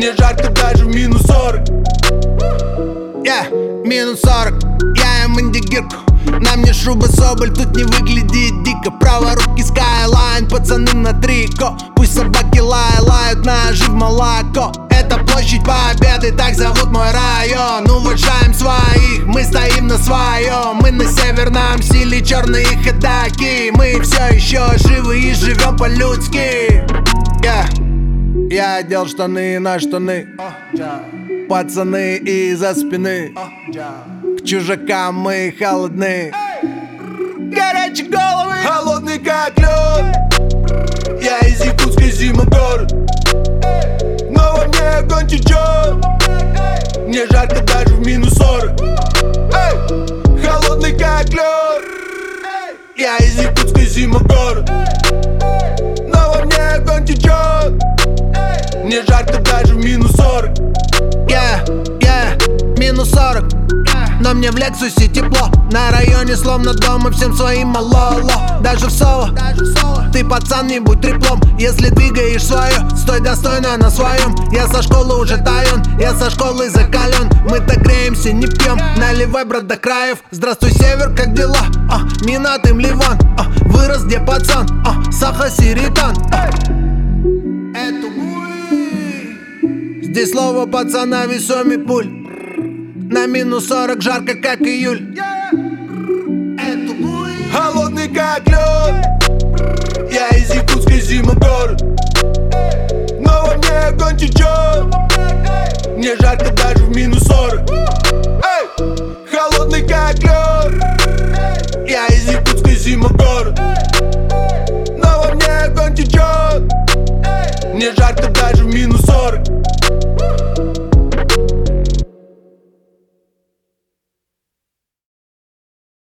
Мне жарко даже в минус 40. Минус 40, я им индигирку. На мне шуба соболь, тут не выглядит дико. Праворуки Skyline, пацаны на трико. Пусть собаки лают, ножи в молоко. Это площадь Победы, так зовут мой район. Уважаем своих, мы стоим на своем. Мы на северном стиле, черные ходаки. Мы все еще живы и живем по-людски. Я одел штаны на штаны. Пацаны из-за спины. К чужакам мы холодны. Горячие головы, холодный как лед. Я из Якутска, зима город, но во мне огонь течет. Мне жарко даже в минус 40. Холодный как лед. Я из Якутска, зима город, но во мне огонь течет. Мне жарко даже в минус 40. Минус 40, но мне в Лексусе тепло. На районе словно дома, всем своим малоло. Даже в соло, ты пацан, не будь треплом. Если двигаешь свое, стой достойно на своем. Я со школы уже таян, я со школы закален. Мы так греемся, не пьем, наливай, брат, до краев. Здравствуй, север, как дела? Минат им Ливан, вырос где пацан, Саха-Сиритан. Здесь слово пацана весомый пуль. На минус 40 жарко, как июль. Холодный как лед. Я из Якутска, зима город, но во мне огонь течет. Мне жарко даже в минус 40. Холодный как лед. Я из Якутска, зима город, но во мне огонь течет. Мне жарко даже в минус 40.